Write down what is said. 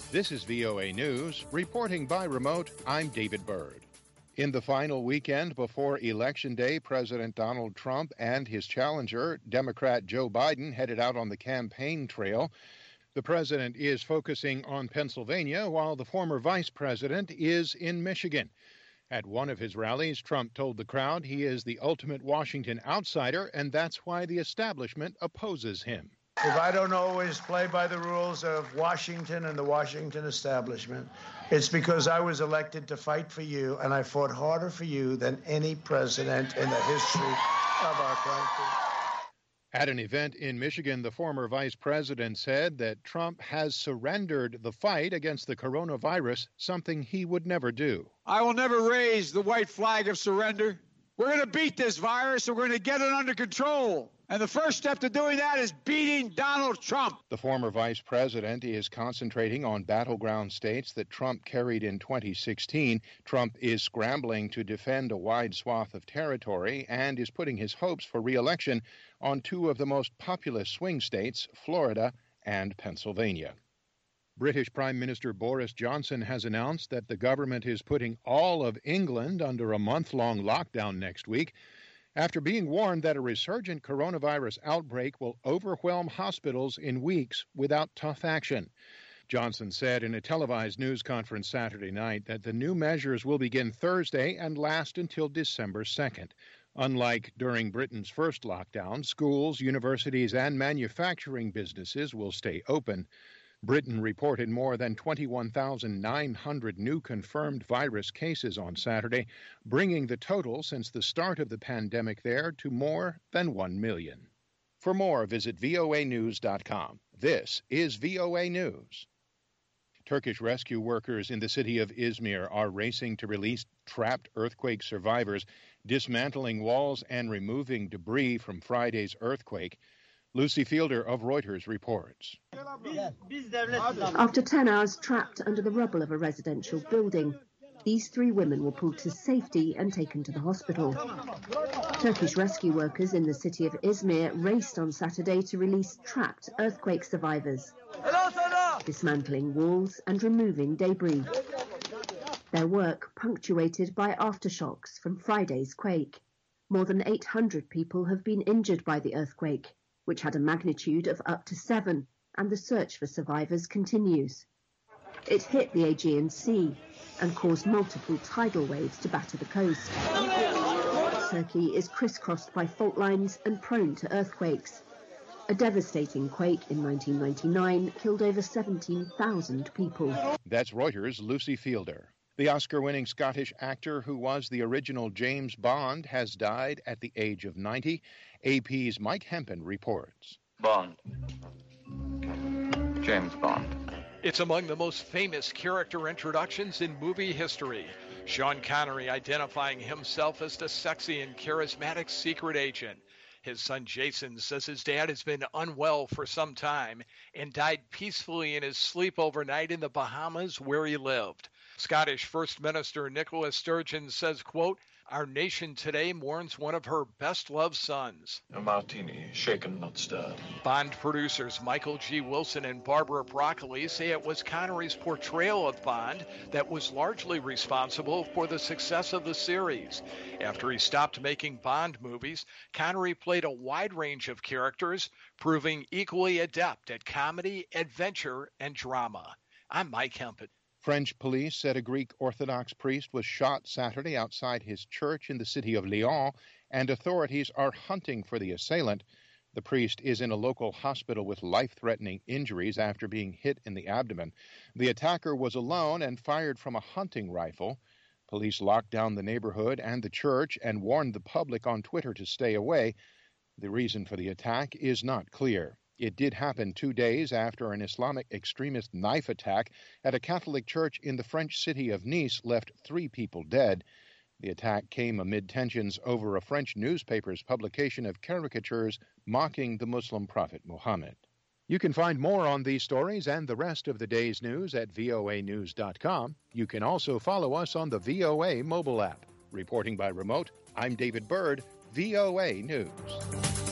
This is VOA News. Reporting by remote, I'm David Byrd. In the final weekend before Election Day, President Donald Trump and his challenger, Democrat Joe Biden, headed out on the campaign trail. The president is focusing on Pennsylvania, while the former vice president is in Michigan. At one of his rallies, Trump told the crowd he is the ultimate Washington outsider, and that's why the establishment opposes him. If I don't always play by the rules of Washington and the Washington establishment, it's because I was elected to fight for you, and I fought harder for you than any president in the history of our country. At an event in Michigan, the former vice president said that Trump has surrendered the fight against the coronavirus, something he would never do. I will never raise the white flag of surrender. We're going to beat this virus, and we're going to get it under control. And the first step to doing that is beating Donald Trump. The former vice president is concentrating on battleground states that Trump carried in 2016. Trump is scrambling to defend a wide swath of territory and is putting his hopes for re-election on two of the most populous swing states, Florida and Pennsylvania. British Prime Minister Boris Johnson has announced that the government is putting all of England under a month-long lockdown next week, after being warned that a resurgent coronavirus outbreak will overwhelm hospitals in weeks without tough action. Johnson said in a televised news conference Saturday night that the new measures will begin Thursday and last until December 2nd. Unlike during Britain's first lockdown, schools, universities, and manufacturing businesses will stay open. Britain reported more than 21,900 new confirmed virus cases on Saturday, bringing the total since the start of the pandemic there to more than 1 million. For more, visit voanews.com. This is VOA News. Turkish rescue workers in the city of Izmir are racing to release trapped earthquake survivors, dismantling walls and removing debris from Friday's earthquake. Lucy Fielder of Reuters reports. After 10 hours trapped under the rubble of a residential building, these three women were pulled to safety and taken to the hospital. Turkish rescue workers in the city of Izmir raced on Saturday to release trapped earthquake survivors, dismantling walls and removing debris. Their work punctuated by aftershocks from Friday's quake. More than 800 people have been injured by the earthquake, which had a magnitude of up to 7, and the search for survivors continues. It hit the Aegean Sea and caused multiple tidal waves to batter the coast. Turkey is crisscrossed by fault lines and prone to earthquakes. A devastating quake in 1999 killed over 17,000 people. That's Reuters' Lucy Fielder. The Oscar-winning Scottish actor who was the original James Bond has died at the age of 90. AP's Mike Hempen reports. Bond. James Bond. It's among the most famous character introductions in movie history. Sean Connery identifying himself as the sexy and charismatic secret agent. His son Jason says his dad has been unwell for some time and died peacefully in his sleep overnight in the Bahamas where he lived. Scottish First Minister Nicola Sturgeon says, quote, "Our nation today mourns one of her best-loved sons." A martini, shaken, not stirred. Bond producers Michael G. Wilson and Barbara Broccoli say it was Connery's portrayal of Bond that was largely responsible for the success of the series. After he stopped making Bond movies, Connery played a wide range of characters, proving equally adept at comedy, adventure, and drama. I'm Mike Hempel. French police said a Greek Orthodox priest was shot Saturday outside his church in the city of Lyon, and authorities are hunting for the assailant. The priest is in a local hospital with life-threatening injuries after being hit in the abdomen. The attacker was alone and fired from a hunting rifle. Police locked down the neighborhood and the church and warned the public on Twitter to stay away. The reason for the attack is not clear. It did happen 2 days after an Islamic extremist knife attack at a Catholic church in the French city of Nice left 3 people dead. The attack came amid tensions over a French newspaper's publication of caricatures mocking the Muslim prophet Muhammad. You can find more on these stories and the rest of the day's news at voanews.com. You can also follow us on the VOA mobile app. Reporting by remote, I'm David Byrd, VOA News.